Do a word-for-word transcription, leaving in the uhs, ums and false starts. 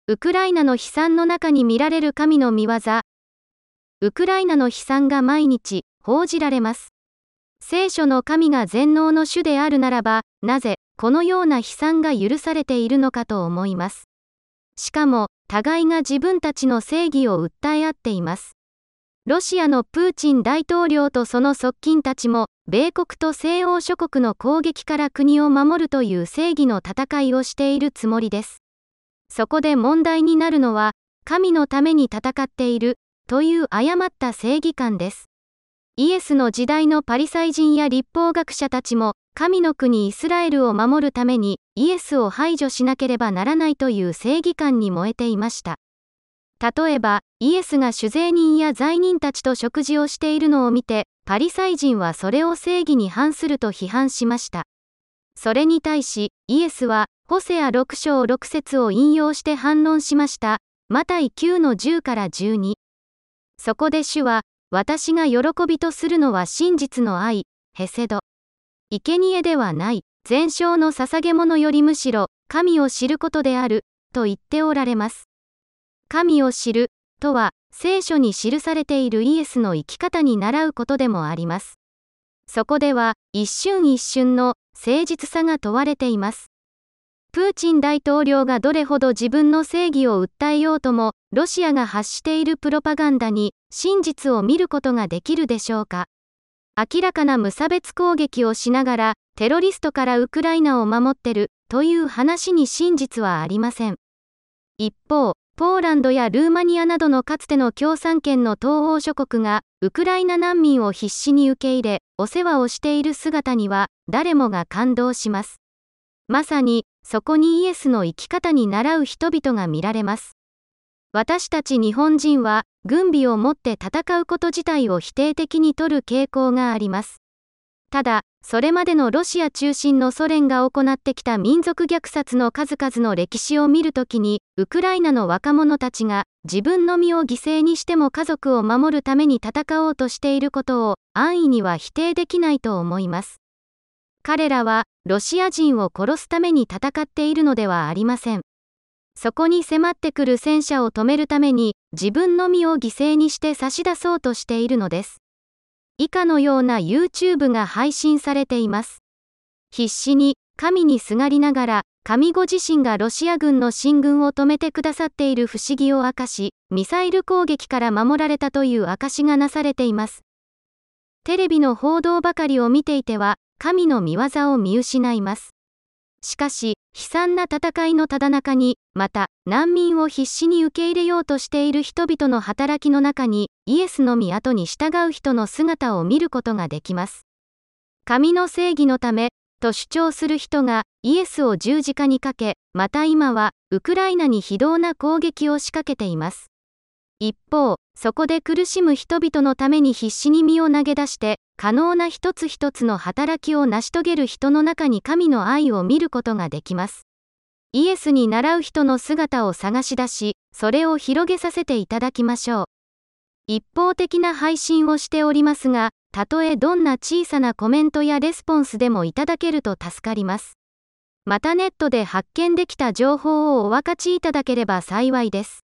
ウクライナの悲惨の中に見られる神の御業。ウクライナの悲惨が毎日報じられます。聖書の神が全能の主であるならば、なぜこのような悲惨が許されているのかと思います。しかも、互いが自分たちの正義を訴え合っています。ロシアのプーチン大統領とその側近たちも、米国と西欧諸国の攻撃から国を守るという正義の戦いをしているつもりです。そこで問題になるのは、神のために戦っている、という誤った正義感です。イエスの時代のパリサイ人や律法学者たちも、神の国イスラエルを守るために、イエスを排除しなければならないという正義感に燃えていました。例えば、イエスが酒税人や罪人たちと食事をしているのを見て、パリサイ人はそれを正義に反すると批判しました。それに対し、イエスは、ホセアろく章ろく節を引用して反論しました。マタイきゅうのじゅうからじゅうに。そこで主は、私が喜びとするのは真実の愛、ヘセド。生贄ではない、全焼の捧げ物よりむしろ、神を知ることである、と言っておられます。神を知る、とは、聖書に記されているイエスの生き方に倣うことでもあります。そこでは、一瞬一瞬の誠実さが問われています。プーチン大統領がどれほど自分の正義を訴えようとも、ロシアが発しているプロパガンダに、真実を見ることができるでしょうか。明らかな無差別攻撃をしながら、テロリストからウクライナを守ってる、という話に真実はありません。一方、ポーランドやルーマニアなどのかつての共産圏の東欧諸国が、ウクライナ難民を必死に受け入れ、お世話をしている姿には、誰もが感動します。まさに、そこにイエスの生き方に倣う人々が見られます。私たち日本人は、軍備を持って戦うこと自体を否定的に取る傾向があります。ただ、それまでのロシア中心のソ連が行ってきた民族虐殺の数々の歴史を見るときに、ウクライナの若者たちが、自分の身を犠牲にしても家族を守るために戦おうとしていることを、安易には否定できないと思います。彼らは、ロシア人を殺すために戦っているのではありません。そこに迫ってくる戦車を止めるために、自分の身を犠牲にして差し出そうとしているのです。以下のような YouTube が配信されています。必死に、神にすがりながら、神ご自身がロシア軍の進軍を止めてくださっている不思議を明かし、ミサイル攻撃から守られたという証がなされています。テレビの報道ばかりを見ていては、神の御業を見失います。しかし、悲惨な戦いのただ中に、また、難民を必死に受け入れようとしている人々の働きの中に、イエスの御後に従う人の姿を見ることができます。神の正義のため、と主張する人が、イエスを十字架にかけ、また今は、ウクライナに非道な攻撃を仕掛けています。一方、そこで苦しむ人々のために必死に身を投げ出して、可能な一つ一つの働きを成し遂げる人の中に神の愛を見ることができます。イエスに倣う人の姿を探し出し、それを広げさせていただきましょう。一方的な配信をしておりますが、たとえどんな小さなコメントやレスポンスでもいただけると助かります。またネットで発見できた情報をお分かちいただければ幸いです。